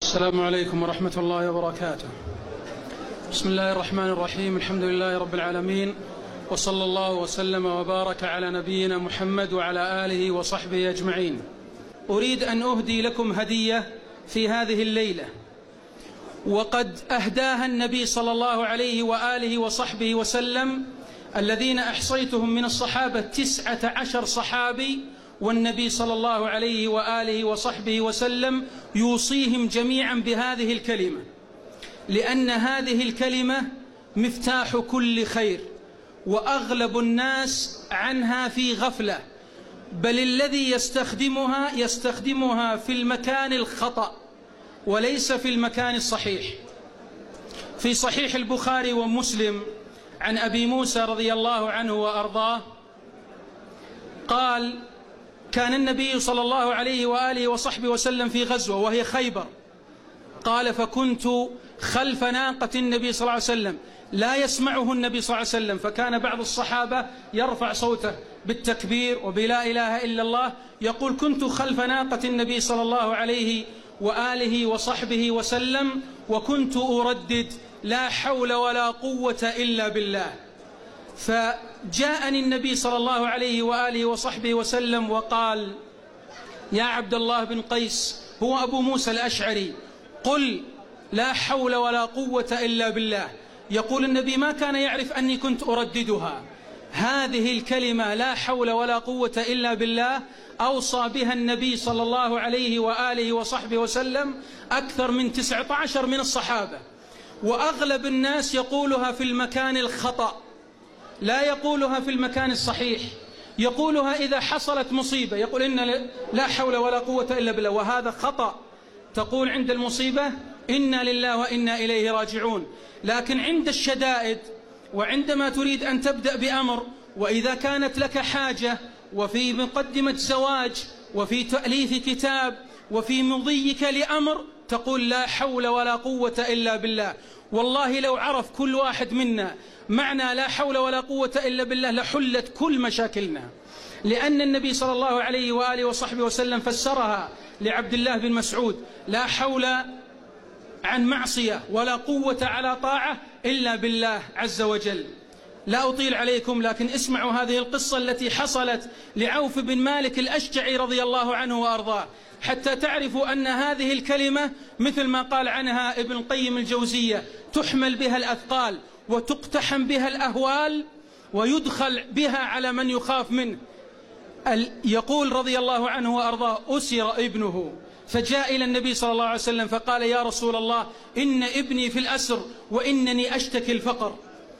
السلام عليكم ورحمة الله وبركاته. بسم الله الرحمن الرحيم. الحمد لله رب العالمين، وصلى الله وسلم وبارك على نبينا محمد وعلى آله وصحبه أجمعين. أريد أن أهدي لكم هدية في هذه الليلة، وقد أهداها النبي صلى الله عليه وآله وصحبه وسلم الذين أحصيتهم من الصحابة 19 صحابي، والنبي صلى الله عليه وآله وصحبه وسلم يوصيهم جميعا بهذه الكلمة، لأن هذه الكلمة مفتاح كل خير، وأغلب الناس عنها في غفلة، بل الذي يستخدمها في المكان الخطأ وليس في المكان الصحيح. في صحيح البخاري ومسلم عن أبي موسى رضي الله عنه وأرضاه قال: كان النبي صلى الله عليه وآله وصحبه وسلم في غزوة وهي خيبر، قال: فكنت خلف ناقة النبي صلى الله عليه وسلم لا يسمعه النبي صلى الله عليه وسلم، فكان بعض الصحابة يرفع صوته بالتكبير وبلا إله إلا الله، يقول: كنت خلف ناقة النبي صلى الله عليه وآله وصحبه وسلم وكنت أردد: لا حول ولا قوة إلا بالله. فجاءني النبي صلى الله عليه وآله وصحبه وسلم وقال: يا عبد الله بن قيس، هو أبو موسى الأشعري، قل لا حول ولا قوة إلا بالله. يقول النبي: ما كان يعرف أني كنت أرددها. هذه الكلمة لا حول ولا قوة إلا بالله أوصى بها النبي صلى الله عليه وآله وصحبه وسلم أكثر من 19 من الصحابة، وأغلب الناس يقولها في المكان الخطأ، لا يقولها في المكان الصحيح. يقولها إذا حصلت مصيبة، يقول: إن لا حول ولا قوة إلا بالله، وهذا خطأ. تقول عند المصيبة: إنا لله وإنا إليه راجعون. لكن عند الشدائد، وعندما تريد أن تبدأ بأمر، وإذا كانت لك حاجة، وفي مقدمة زواج، وفي تأليف كتاب، وفي مضيك لأمر، تقول لا حول ولا قوة إلا بالله. والله لو عرف كل واحد منا معنى لا حول ولا قوة إلا بالله لحلت كل مشاكلنا، لأن النبي صلى الله عليه وآله وصحبه وسلم فسرها لعبد الله بن مسعود: لا حول عن معصية ولا قوة على طاعة إلا بالله عز وجل. لا أطيل عليكم، لكن اسمعوا هذه القصة التي حصلت لعوف بن مالك الأشجعي رضي الله عنه وأرضاه، حتى تعرفوا أن هذه الكلمة مثل ما قال عنها ابن القيم الجوزية: تحمل بها الأثقال وتقتحم بها الأهوال ويدخل بها على من يخاف منه. يقول رضي الله عنه وأرضاه: أسر ابنه فجاء إلى النبي صلى الله عليه وسلم فقال: يا رسول الله، إن ابني في الأسر وإنني أشتكي الفقر.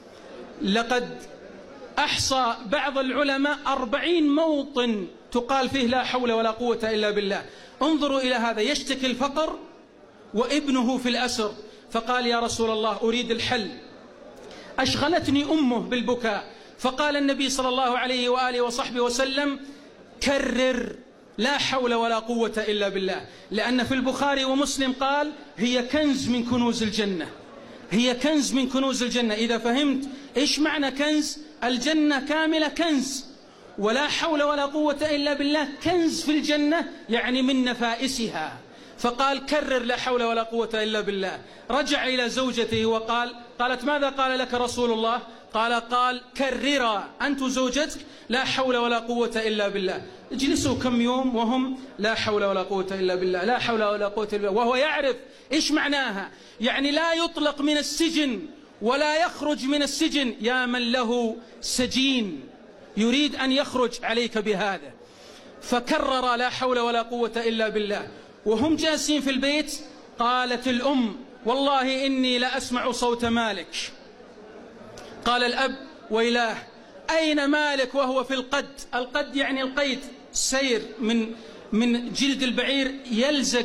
لقد أحصى بعض العلماء 40 موطن تقال فيه لا حول ولا قوة إلا بالله. انظروا إلى هذا، يشتكي الفقر وابنه في الأسر. فقال: يا رسول الله، أريد الحل، أشغلتني أمه بالبكاء. فقال النبي صلى الله عليه وآله وصحبه وسلم: كرر لا حول ولا قوة إلا بالله، لأن في البخاري ومسلم قال: هي كنز من كنوز الجنة، هي كنز من كنوز الجنة. إذا فهمت إيش معنى كنز، الجنة كاملة كنز، ولا حول ولا قوة إلا بالله كنز في الجنة، يعني من نفائسها. فقال: كرر لا حول ولا قوة إلا بالله. رجع إلى زوجته وقال: قالت: ماذا قال لك رسول الله؟ قال: كررا أنت زوجتك لا حول ولا قوة إلا بالله. اجلسوا كم يوم وهم لا حول ولا قوة إلا بالله، لا حول ولا قوة إلا بالله، وهو يعرف إيش معناها. يعني لا يطلق من السجن ولا يخرج من السجن. يا من له سجين يريد أن يخرج عليك بهذا. فكرر لا حول ولا قوة إلا بالله. وهم جالسين في البيت، قالت الأم: والله إني لأسمع صوت مالك. قال الأب: ويلاه، أين مالك وهو في القد؟ القد يعني القيد، سير من جلد البعير يلزق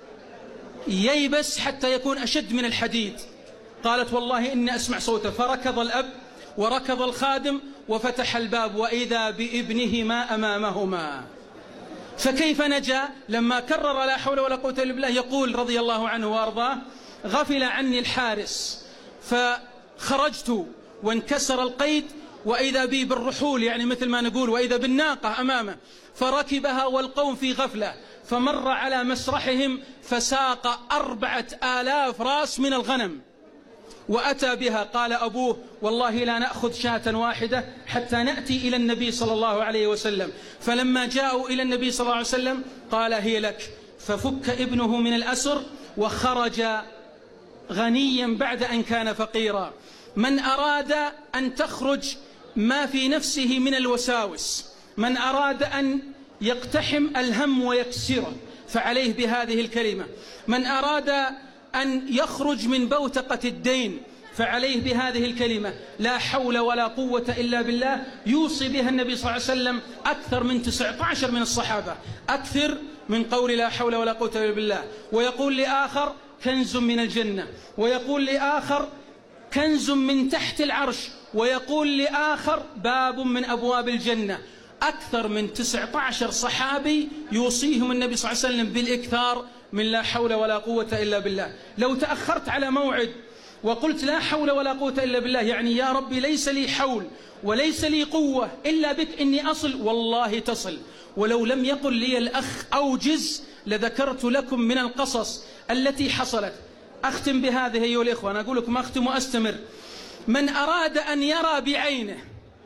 ييبس حتى يكون أشد من الحديد. قالت: والله إني أسمع صوته. فركض الأب وركض الخادم وفتح الباب، وإذا بابنهما أمامهما. فكيف نجا لما كرر لا حول ولا قوة إلا بالله؟ يقول رضي الله عنه وأرضاه: غفل عني الحارس فخرجت وانكسر القيد، وإذا بي بالرحول، يعني مثل ما نقول، وإذا بالناقة أمامه، فركبها والقوم في غفلة، فمر على مسرحهم فساق 4000 رأس من الغنم وأتى بها. قال أبوه: والله لا نأخذ شاة واحدة حتى نأتي إلى النبي صلى الله عليه وسلم. فلما جاءوا إلى النبي صلى الله عليه وسلم قال: هي لك. ففك ابنه من الأسر وخرج غنيا بعد أن كان فقيرا. من أراد أن تخرج ما في نفسه من الوساوس، من أراد أن يقتحم الهم ويكسره، فعليه بهذه الكلمة. من أراد أن يخرج من بوتقة الدين فعليه بهذه الكلمة: لا حول ولا قوة إلا بالله. يوصي بها النبي صلى الله عليه وسلم أكثر من 19 من الصحابة، أكثر من قول لا حول ولا قوة إلا بالله. ويقول لآخر: كنز من الجنة، ويقول لآخر: كنز من تحت العرش، ويقول لآخر: باب من أبواب الجنة. أكثر من 19 صحابي يوصيهم النبي صلى الله عليه وسلم بالإكثار من لا حول ولا قوة إلا بالله. لو تأخرت على موعد وقلت لا حول ولا قوة إلا بالله، يعني يا ربي ليس لي حول وليس لي قوة إلا بك إني أصل، والله تصل. ولو لم يقل لي الأخ أوجز لذكرت لكم من القصص التي حصلت. أختم بهذه أيها الإخوة، أنا أقول لكم أختم وأستمر. من أراد أن يرى بعينه،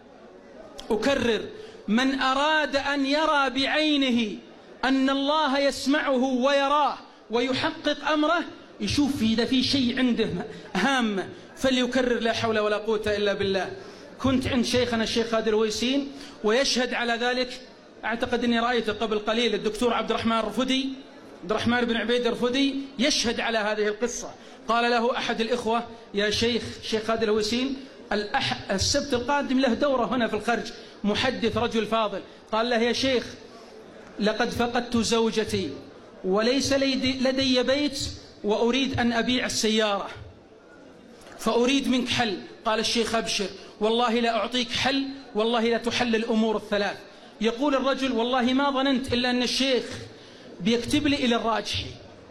أكرر، من أراد أن يرى بعينه أن الله يسمعه ويراه ويحقق أمره، يشوف إذا في شيء عنده هامة فليكرر لا حول ولا قوة إلا بالله. كنت عند شيخنا الشيخ خالد الويسين ويشهد على ذلك، أعتقد أني رأيته قبل قليل، الدكتور عبد الرحمن بن عبيد الرفدي يشهد على هذه القصة. قال له أحد الإخوة: يا شيخ خالد الويسين السبت القادم له دورة هنا في الخرج، محدث رجل فاضل. قال له: يا شيخ لقد فقدت زوجتي وليس لدي بيت وأريد أن أبيع السيارة فأريد منك حل. قال الشيخ: أبشر، والله لا أعطيك حل، والله لا تحل الأمور الثلاث. يقول الرجل: والله ما ظننت إلا أن الشيخ بيكتب لي إلى الراجحي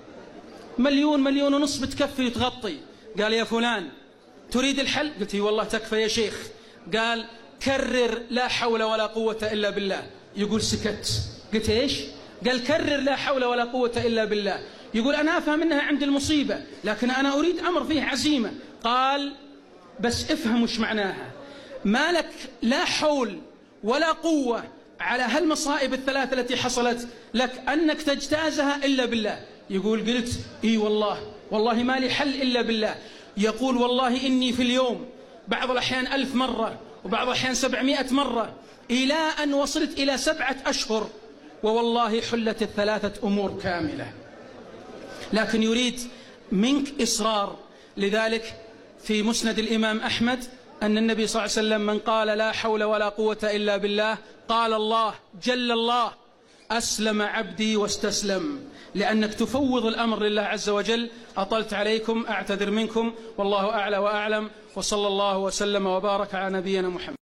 1,000,000 ونص بتكفي وتغطي. قال: يا فلان تريد الحل؟ قلت: والله تكفى يا شيخ. قال: كرر لا حول ولا قوة إلا بالله. يقول: سكت. قلت: إيش؟ قال: كرر لا حول ولا قوة إلا بالله. يقول: أنا أفهم أنها عند المصيبة، لكن أنا أريد أمر فيه عزيمة. قال: بس افهم وش معناها، ما لك لا حول ولا قوة على هالمصائب الثلاث التي حصلت لك أنك تجتازها إلا بالله. يقول: قلت: إي والله ما لي حل إلا بالله. يقول: والله إني في اليوم بعض الأحيان 1000 مرة وبعض الأحيان 700 مرة، إلى أن وصلت إلى 7 أشهر، ووالله حلت ال3 أمور كاملة. لكن يريد منك إصرار. لذلك في مسند الإمام أحمد أن النبي صلى الله عليه وسلم: من قال لا حول ولا قوة إلا بالله قال الله جل الله: أسلم عبدي واستسلم. لأنك تفوض الأمر لله عز وجل. أطلت عليكم، أعتذر منكم، والله أعلى وأعلم، وصلى الله وسلم وبارك على نبينا محمد.